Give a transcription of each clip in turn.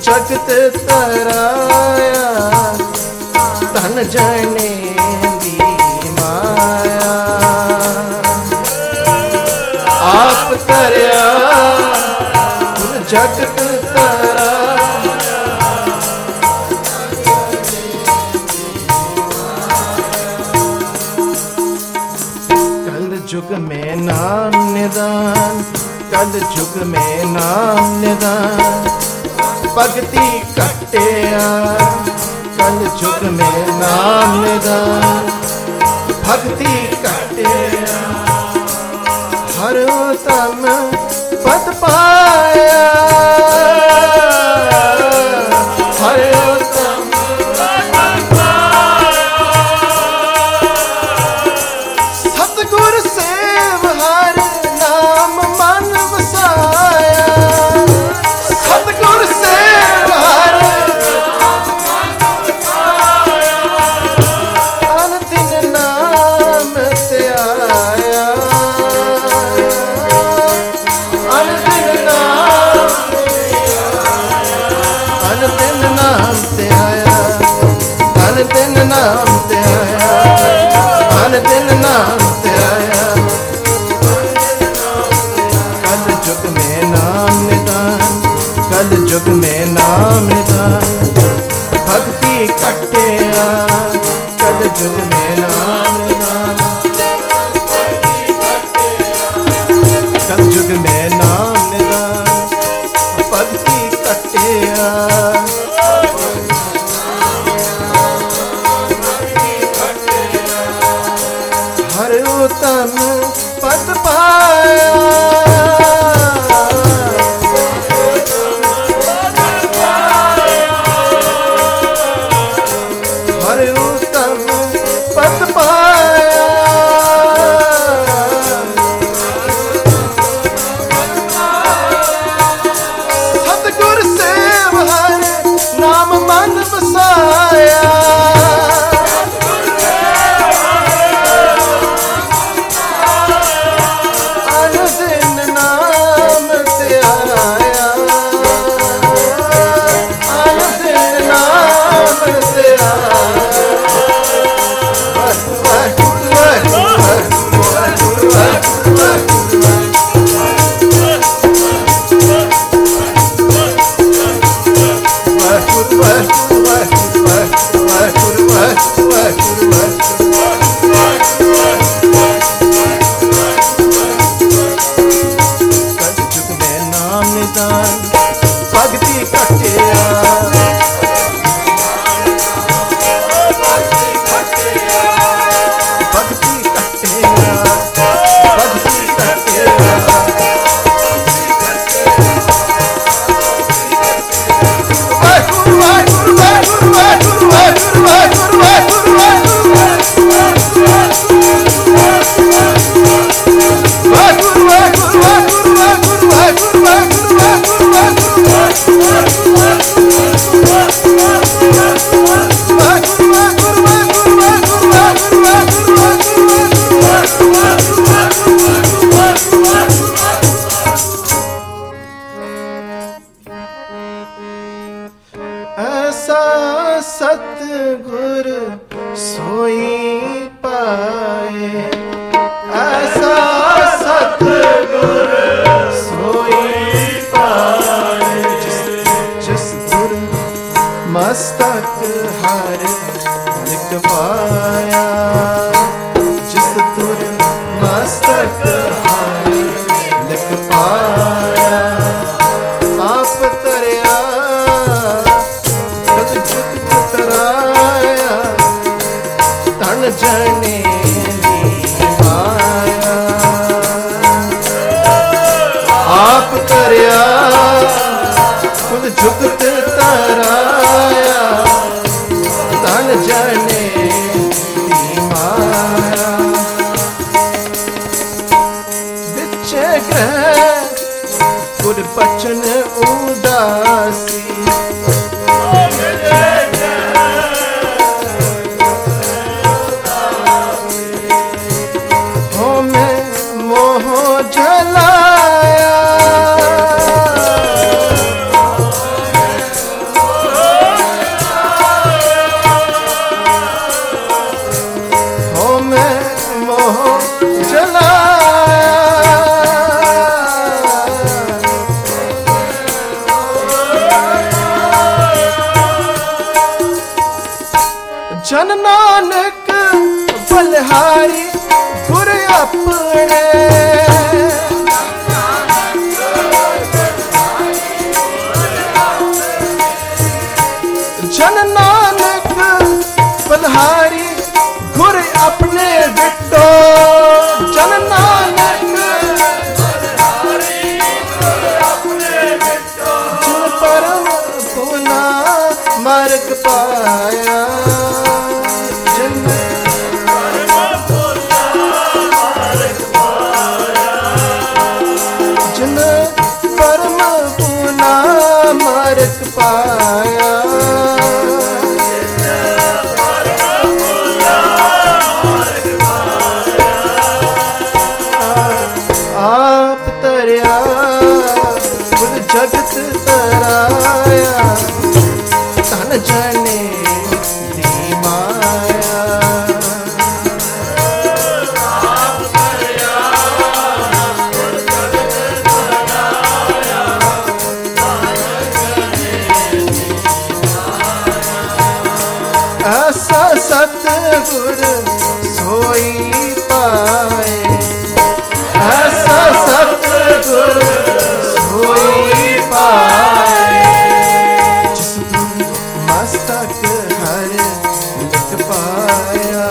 जगत तराया धन जने दी माया आप करया जगत तराया कल जुग में नाम निदान कल जुग में नाम निदान भगति कटिया कल जुग में नाम निदान भक्ति कटिया हर तम पद पाया हर तम सतगुर सेव हर नाम मन वसाया सतगुर सेव हर अनदिन नाम ते आया अनदिन नाम ते आया अनदिन नाम ते आया अनदिन नाम ते आया कल जुग में नाम निदान कल जुग में नाम निदान भक्ति कटिया कल जुग में नाम निदान कल जुग में नाम निदान भक्ति कटिया हर उत्तम पद पाया हर उत्तम पद पाया सतगुर सेव हर नाम मन बसाया अनदिन नाम ते आया अनदिन नाम ते आया भक्ति कटिया भक्ति कटिया भक्ति कटिया वाहिगुरु वाहिगुरु वाहिगुरु वाहिगुरु वाहिगुरु वाहिगुरु वाहिगुरु ऐसा सतगुर सोई पाए ऐसा सतगुर सोई पाए जिस गुर मस्तक हर लिखवाया जिस गुर मस्तक हर लिखवाया आप तरया कल जुग तराया धन जने माया आप तरया खुद जुगत तराया धन जने माया बिचे ग्रह गुर बचन उदासी जलाया जन नानक बलिहारी गुर अपने, जन नानक बलिहारी गुर अपने बिटो, जन नानक बलिहारी गुर अपने बिटो, जिन परम पूना मार्ग पाया, मार्ग पाया। आप तरया खुद जगत तराया, धन जने दी माया। ऐसा सतगुर सोई पाए, ऐसा सतगुर सोई पाए, जिस मस्तक हर लिख पाया।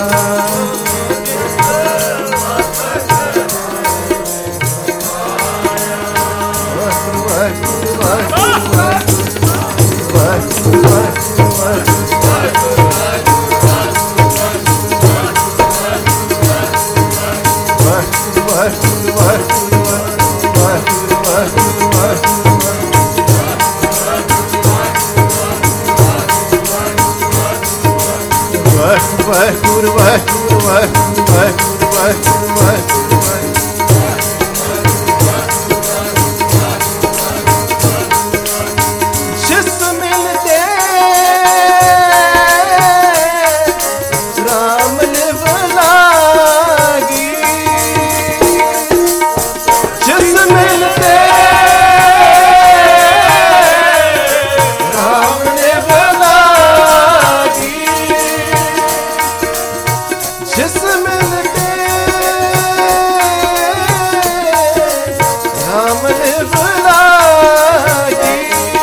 जिस मिलते राम लिव लागी, जिस मिलते राम लिव लागी, जिस मिलते राम लिव लागी।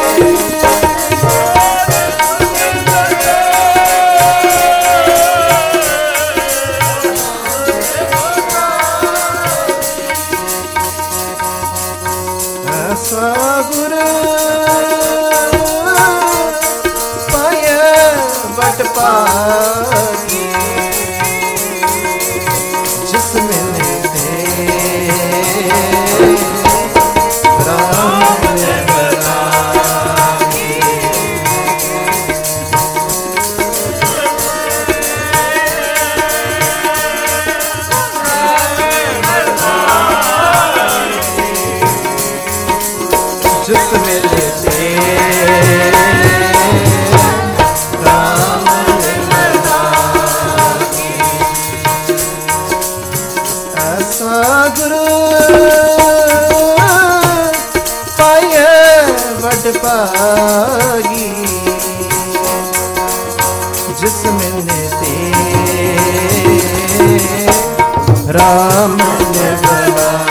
ऐसा गुर पाय बट पागी, जिस मिलते राम लिव लागी। जिस मिलते राम लिव लागी। ऐसा गुरु पाय बट पागी, जिस मिलते राम लिव लागी।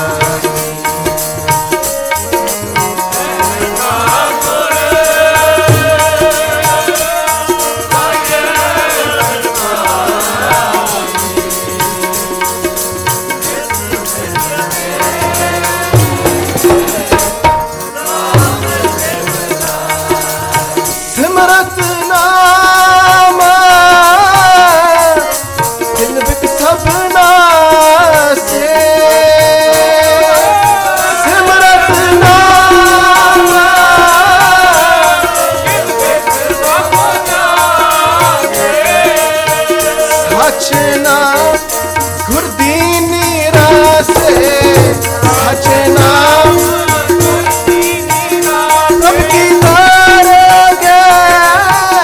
सिमरत नाम दिल बिक सबना से, सिमरत नाम दिल बिक सबना से, सचना गुरदीनी रासे, सचना गुरदीनी रासे,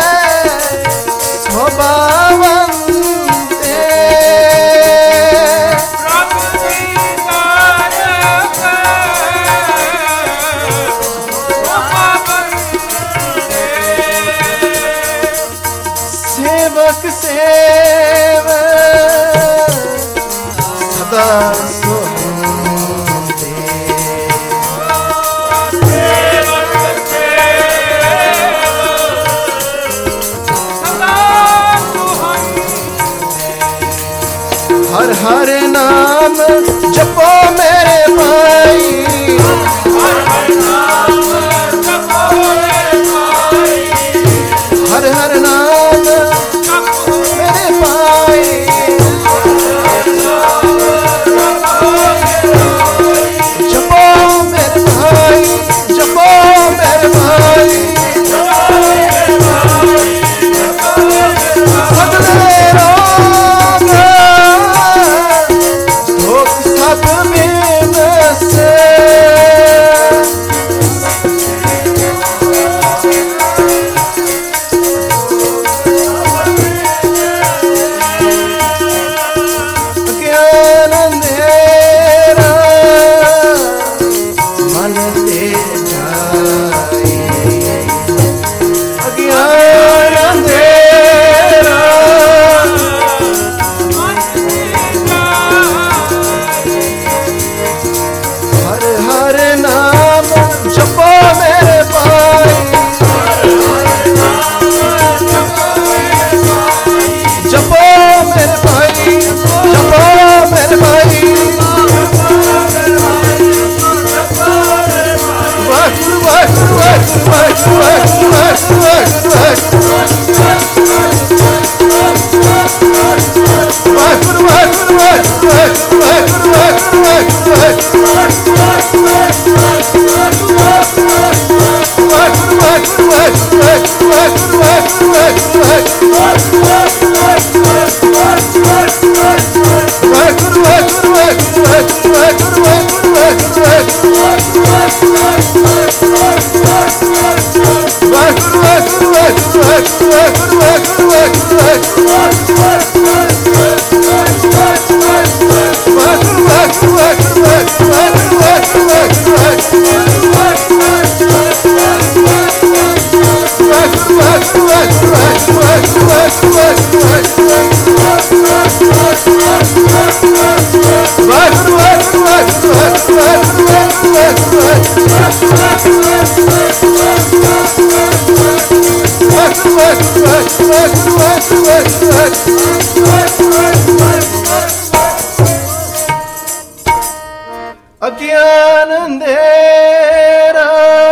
अज्ञान अंधेरा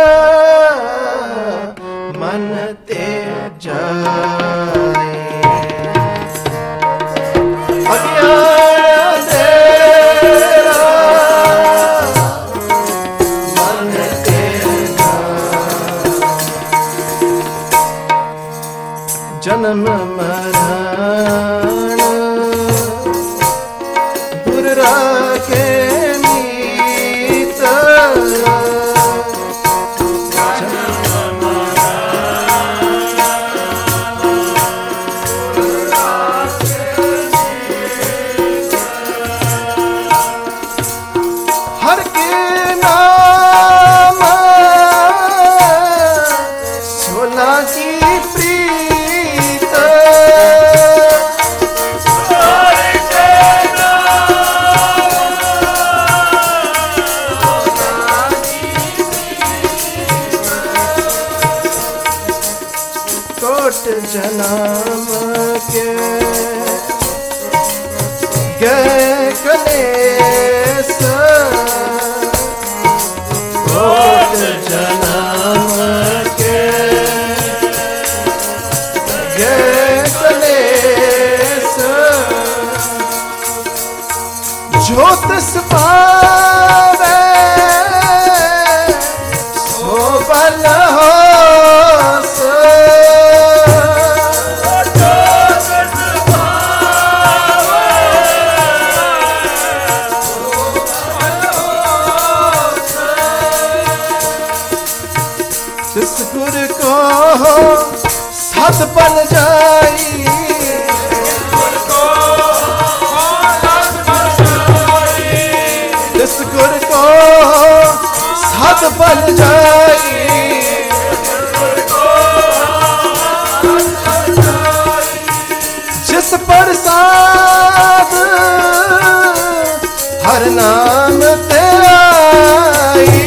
मन ते जाए, अज्ञान अंधेरा मन ते जाए, जन्म मरण दूर रखे जन्म के गए कलेस, कोट जन्म के गए कलेस, ज्योतिष पावे सो बल हो सत बन जाई, जिस गुर को सत बन जाई, जिस प्रसाद हर नाम ते आई,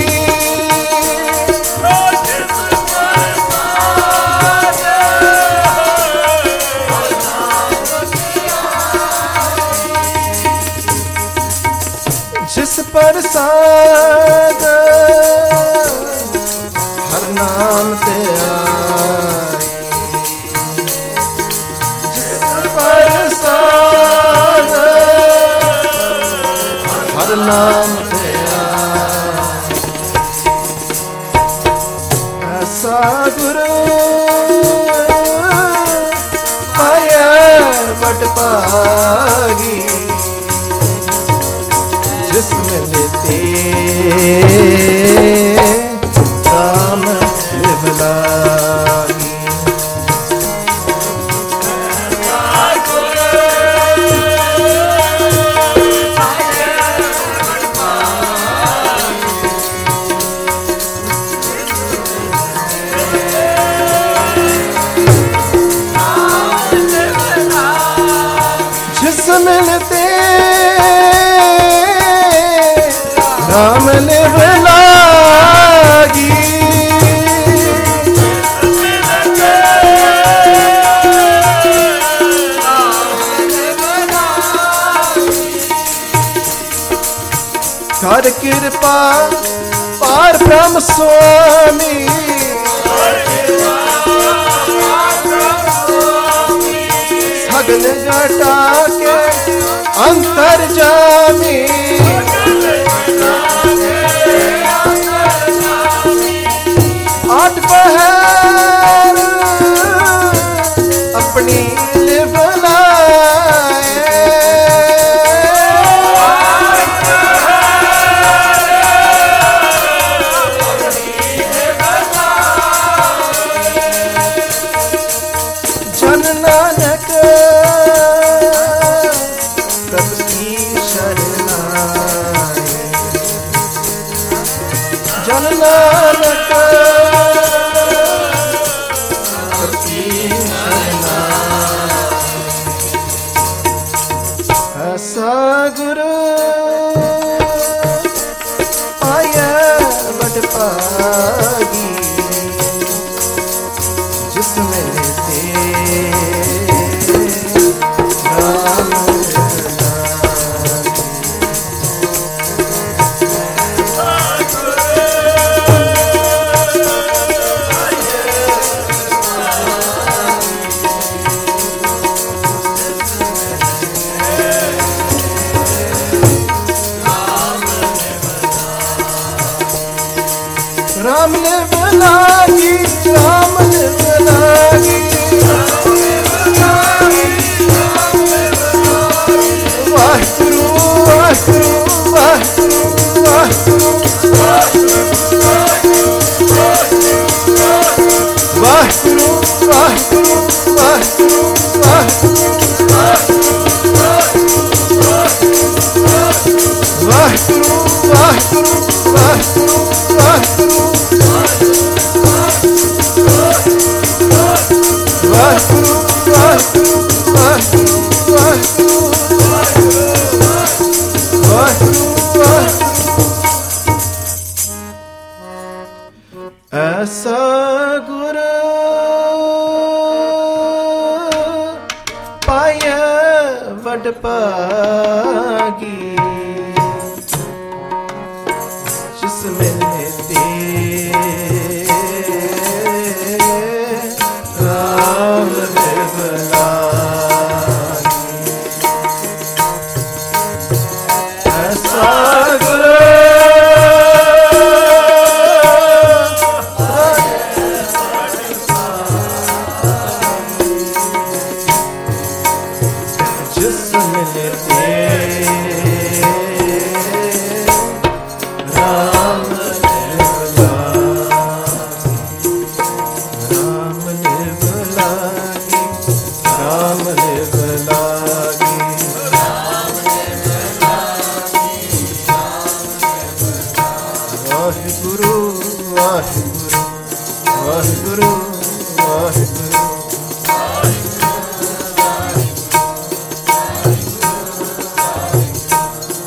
जिस प्रसाद हर नाम ते आई, जिस प्रसाद हर नाम ते आई, ऐसा गुरु पाया बट पागी, जिसमें लेते काम लिवलागी, जिसमें लेते राम लिवलागी, कर कृपा पार ब्रह्म स्वामी, सगल घटा के अंतर जामी, आठ पहर अपनी लिवलाए, ਵਾਹਿਗੁਰੂ ਵਾਹਿਗੁਰੂ ਵਾਹਿਗੁਰੂ ਵਾਹਿਗੁਰੂ ਵਾਹਿਗੁਰੂ ਵਾਹਿਗੁਰੂ ਵਾਹਿਗੁਰੂ ਵਾਹਿਗੁਰੂ ਵਾਹਿਗੁਰੂ ਵਾਹਿਗੁਰੂ ਵਾਹਿਗੁਰੂ ਵਾਹਿਗੁਰੂ ਐਸਾ ਗੁਰ ਪਾਇਆ ਵਡ ਭਾਗੀ ਜਿਸ ਮਿਲੇ ਤੇ ਰਾਮ ਨਿਰਭਲਾਗੀ ਐਸਾ ਗੁਰ ਵਾਹਿਗੁਰੂ ਵਾਹਿਗੁਰੂ ਵਾਹਿਗੁਰੂ ਵਾਹਿਗੁਰੂ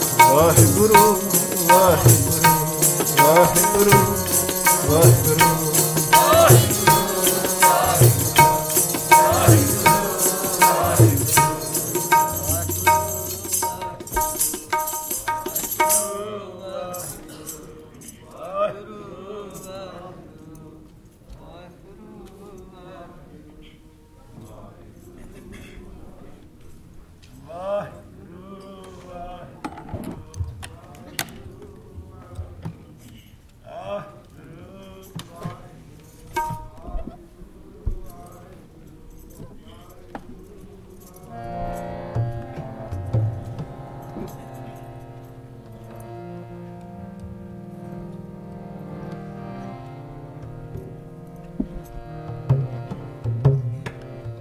ਵਾਹਿਗੁਰੂ ਵਾਹਿਗੁਰੂ ਵਾਹਿਗੁਰੂ ਵਾਹਿਗੁਰੂ